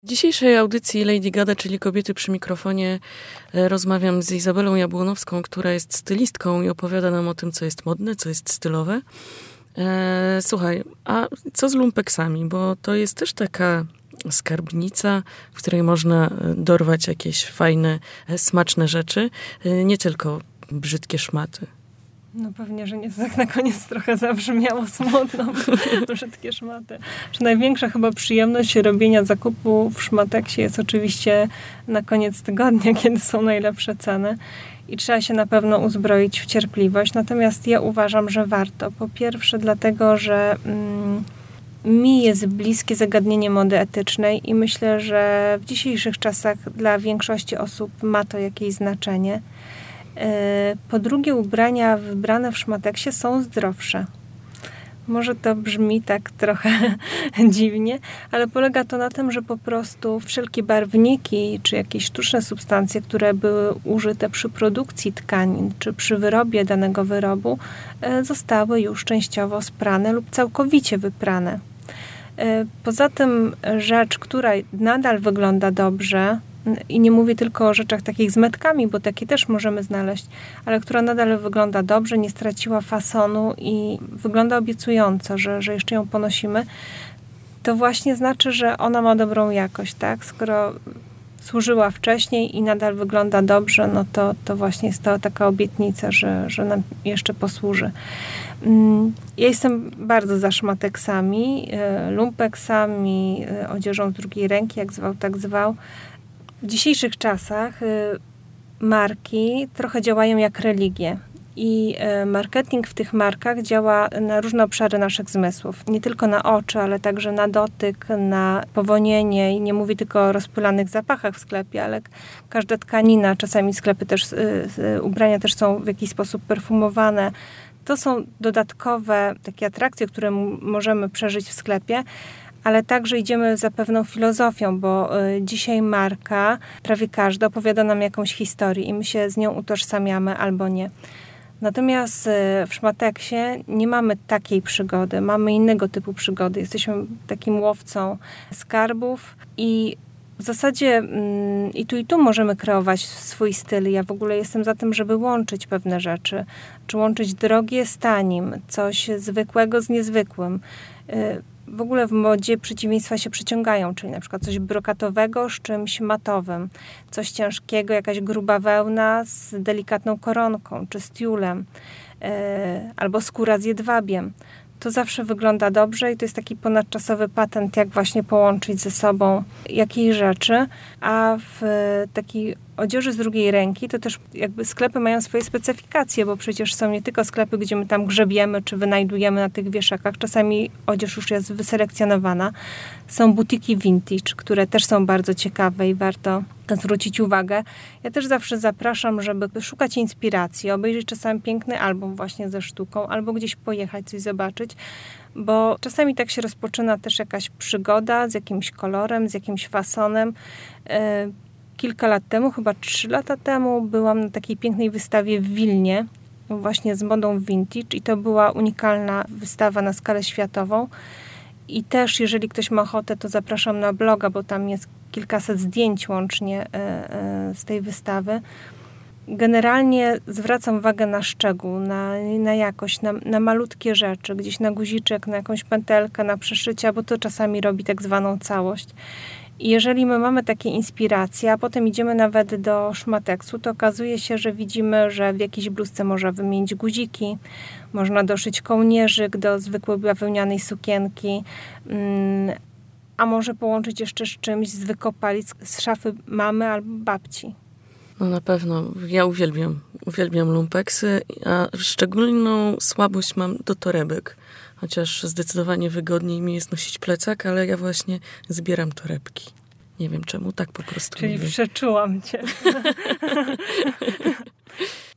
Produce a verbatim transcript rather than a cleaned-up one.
W dzisiejszej audycji Lady Gada, czyli Kobiety przy mikrofonie, rozmawiam z Izabelą Jabłonowską, która jest stylistką i opowiada nam o tym, co jest modne, co jest stylowe. Słuchaj, a co z lumpeksami? Bo to jest też taka skarbnica, w której można dorwać jakieś fajne, smaczne rzeczy, nie tylko brzydkie szmaty. No pewnie, że nie, to tak na koniec trochę zabrzmiało smutno, brzydkie szmaty. Że największa chyba przyjemność robienia zakupu w szmateksie jest oczywiście na koniec tygodnia, kiedy są najlepsze ceny i trzeba się na pewno uzbroić w cierpliwość. Natomiast ja uważam, że warto. Po pierwsze dlatego, że mm, mi jest bliskie zagadnienie mody etycznej i myślę, że w dzisiejszych czasach dla większości osób ma to jakieś znaczenie. Po drugie, ubrania wybrane w szmateksie są zdrowsze. Może to brzmi tak trochę dziwnie, ale polega to na tym, że po prostu wszelkie barwniki czy jakieś sztuczne substancje, które były użyte przy produkcji tkanin czy przy wyrobie danego wyrobu, zostały już częściowo sprane lub całkowicie wyprane. Poza tym rzecz, która nadal wygląda dobrze, i nie mówię tylko o rzeczach takich z metkami, bo takie też możemy znaleźć, ale która nadal wygląda dobrze, nie straciła fasonu i wygląda obiecująco, że, że jeszcze ją ponosimy, to właśnie znaczy, że ona ma dobrą jakość, tak? Skoro służyła wcześniej i nadal wygląda dobrze, no to, to właśnie jest to taka obietnica, że, że nam jeszcze posłuży. Ja jestem bardzo za szmateksami, lumpeksami, odzieżą z drugiej ręki, jak zwał, tak zwał. W dzisiejszych czasach y, marki trochę działają jak religie i y, marketing w tych markach działa na różne obszary naszych zmysłów. Nie tylko na oczy, ale także na dotyk, na powonienie i nie mówię tylko o rozpylanych zapachach w sklepie, ale każda tkanina, czasami sklepy też, y, y, ubrania też są w jakiś sposób perfumowane. To są dodatkowe takie atrakcje, które m- możemy przeżyć w sklepie, ale także idziemy za pewną filozofią, bo y, dzisiaj marka, prawie każda, opowiada nam jakąś historię i my się z nią utożsamiamy albo nie. Natomiast y, w szmateksie nie mamy takiej przygody, mamy innego typu przygody. Jesteśmy takim łowcą skarbów i w zasadzie mm, i tu i tu możemy kreować swój styl. Ja w ogóle jestem za tym, żeby łączyć pewne rzeczy, czy łączyć drogie z tanim, coś zwykłego z niezwykłym. Y, W ogóle w modzie przeciwieństwa się przyciągają, czyli na przykład coś brokatowego z czymś matowym, coś ciężkiego, jakaś gruba wełna z delikatną koronką, czy z tiulem, yy, albo skóra z jedwabiem. To zawsze wygląda dobrze i to jest taki ponadczasowy patent, jak właśnie połączyć ze sobą jakieś rzeczy, a w takiej odzieży z drugiej ręki to też jakby sklepy mają swoje specyfikacje, bo przecież są nie tylko sklepy, gdzie my tam grzebiemy czy wynajdujemy na tych wieszakach. Czasami odzież już jest wyselekcjonowana. Są butiki vintage, które też są bardzo ciekawe i warto zwrócić uwagę. Ja też zawsze zapraszam, żeby szukać inspiracji, obejrzeć czasami piękny album właśnie ze sztuką, albo gdzieś pojechać, coś zobaczyć, bo czasami tak się rozpoczyna też jakaś przygoda z jakimś kolorem, z jakimś fasonem. Kilka lat temu, chyba trzy lata temu, byłam na takiej pięknej wystawie w Wilnie, właśnie z modą vintage i to była unikalna wystawa na skalę światową. I też, jeżeli ktoś ma ochotę, to zapraszam na bloga, bo tam jest kilkaset zdjęć łącznie z tej wystawy. Generalnie zwracam uwagę na szczegół, na, na jakość, na, na malutkie rzeczy, gdzieś na guziczek, na jakąś pętelkę, na przeszycia, bo to czasami robi tak zwaną całość. I jeżeli my mamy takie inspiracje, a potem idziemy nawet do szmateksu, to okazuje się, że widzimy, że w jakiejś bluzce można wymienić guziki, można doszyć kołnierzyk do zwykłej bawełnianej sukienki, a może połączyć jeszcze z czymś z wykopalic z szafy mamy albo babci. No na pewno. Ja uwielbiam, uwielbiam lumpeksy, a szczególną słabość mam do torebek. Chociaż zdecydowanie wygodniej mi jest nosić plecak, ale ja właśnie zbieram torebki. Nie wiem czemu, tak po prostu. Czyli lubię. przeczułam cię.